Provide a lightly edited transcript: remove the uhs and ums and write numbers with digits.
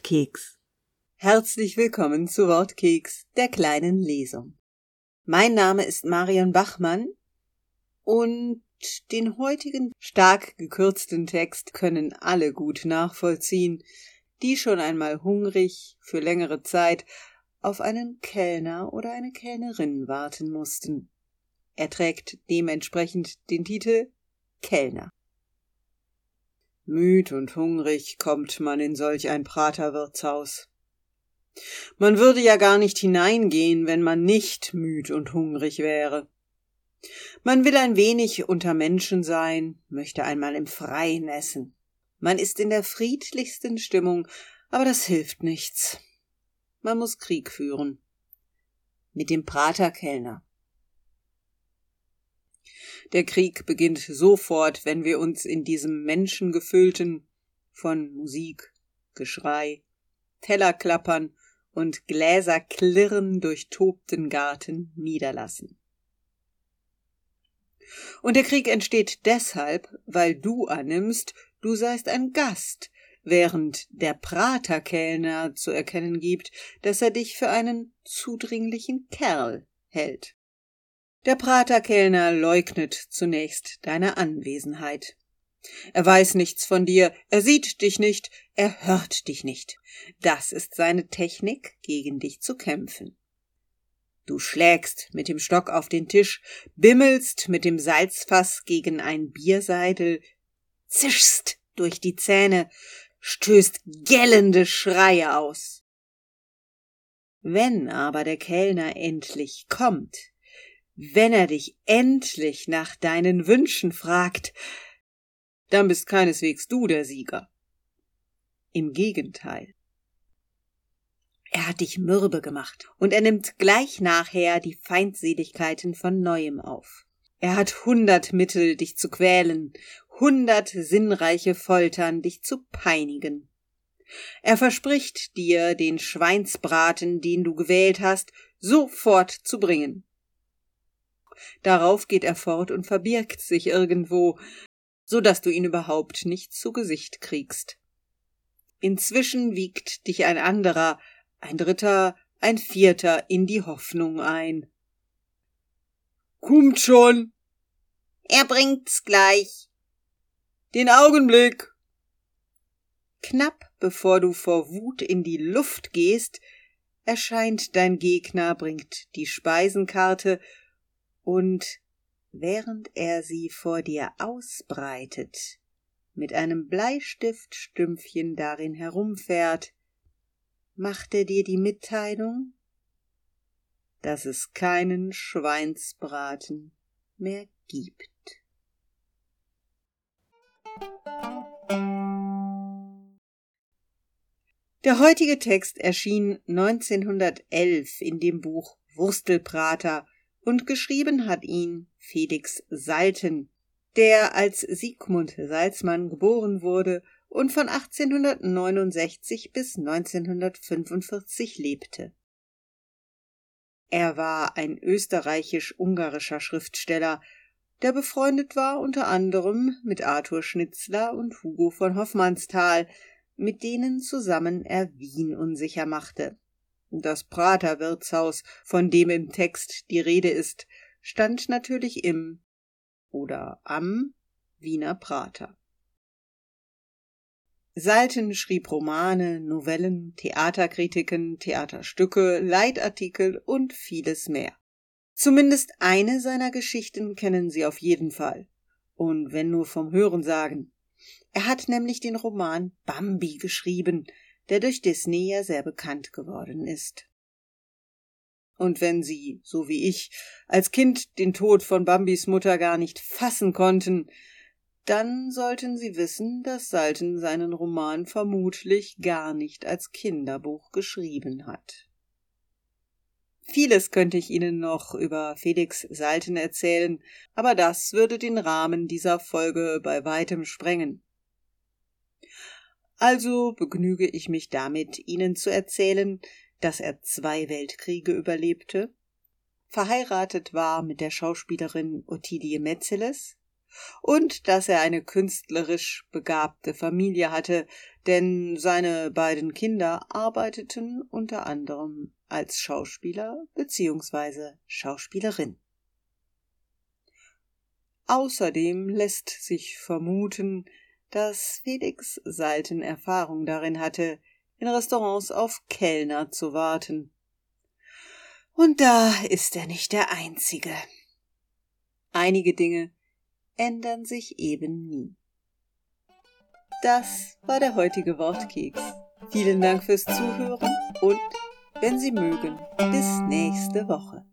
Wortkeks. Herzlich willkommen zu Wortkeks, der kleinen Lesung. Mein Name ist Marion Bachmann und den heutigen stark gekürzten Text können alle gut nachvollziehen, die schon einmal hungrig für längere Zeit auf einen Kellner oder eine Kellnerin warten mussten. Er trägt dementsprechend den Titel Kellner. Müd und hungrig kommt man in solch ein Praterwirtshaus. Man würde ja gar nicht hineingehen, wenn man nicht müd und hungrig wäre. Man will ein wenig unter Menschen sein, möchte einmal im Freien essen. Man ist in der friedlichsten Stimmung, aber das hilft nichts. Man muss Krieg führen. Mit dem Praterkellner. Der Krieg beginnt sofort, wenn wir uns in diesem menschengefüllten, von Musik, Geschrei, Tellerklappern und Gläserklirren durchtobten Garten niederlassen. Und der Krieg entsteht deshalb, weil du annimmst, du seist ein Gast, während der Praterkellner zu erkennen gibt, dass er dich für einen zudringlichen Kerl hält. Der Praterkellner leugnet zunächst deine Anwesenheit. Er weiß nichts von dir, er sieht dich nicht, er hört dich nicht. Das ist seine Technik, gegen dich zu kämpfen. Du schlägst mit dem Stock auf den Tisch, bimmelst mit dem Salzfass gegen ein Bierseidel, zischst durch die Zähne, stößt gellende Schreie aus. Wenn aber der Kellner endlich kommt, wenn er dich endlich nach deinen Wünschen fragt, dann bist keineswegs du der Sieger. Im Gegenteil. Er hat dich mürbe gemacht und er nimmt gleich nachher die Feindseligkeiten von Neuem auf. Er hat 100 Mittel, dich zu quälen, 100 sinnreiche Foltern, dich zu peinigen. Er verspricht dir, den Schweinsbraten, den du gewählt hast, sofort zu bringen. Darauf geht er fort und verbirgt sich irgendwo, so dass du ihn überhaupt nicht zu Gesicht kriegst. Inzwischen wiegt dich ein anderer, ein dritter, ein vierter in die Hoffnung ein. »Kommt schon!« »Er bringt's gleich!« »Den Augenblick!« Knapp bevor du vor Wut in die Luft gehst, erscheint dein Gegner, bringt die Speisenkarte, und während er sie vor dir ausbreitet, mit einem Bleistiftstümpfchen darin herumfährt, macht er dir die Mitteilung, dass es keinen Schweinsbraten mehr gibt. Der heutige Text erschien 1911 in dem Buch Wurstelprater und geschrieben hat ihn Felix Salten, der als Sigmund Salzmann geboren wurde und von 1869 bis 1945 lebte. Er war ein österreichisch-ungarischer Schriftsteller, der befreundet war unter anderem mit Arthur Schnitzler und Hugo von Hofmannsthal, mit denen zusammen er Wien unsicher machte. Das Praterwirtshaus, von dem im Text die Rede ist, stand natürlich im oder am Wiener Prater. Salten schrieb Romane, Novellen, Theaterkritiken, Theaterstücke, Leitartikel und vieles mehr. Zumindest eine seiner Geschichten kennen Sie auf jeden Fall, und wenn nur vom Hörensagen. Er hat nämlich den Roman Bambi geschrieben, der durch Disney ja sehr bekannt geworden ist. Und wenn Sie, so wie ich, als Kind den Tod von Bambis Mutter gar nicht fassen konnten, dann sollten Sie wissen, dass Salten seinen Roman vermutlich gar nicht als Kinderbuch geschrieben hat. Vieles könnte ich Ihnen noch über Felix Salten erzählen, aber das würde den Rahmen dieser Folge bei weitem sprengen. Also begnüge ich mich damit, Ihnen zu erzählen, dass er 2 Weltkriege überlebte, verheiratet war mit der Schauspielerin Ottilie Metzeles, und dass er eine künstlerisch begabte Familie hatte, denn seine beiden Kinder arbeiteten unter anderem als Schauspieler bzw. Schauspielerin. Außerdem lässt sich vermuten, dass Felix Salten Erfahrung darin hatte, in Restaurants auf Kellner zu warten. Und da ist er nicht der Einzige. Einige Dinge ändern sich eben nie. Das war der heutige Wortkeks. Vielen Dank fürs Zuhören und, wenn Sie mögen, bis nächste Woche.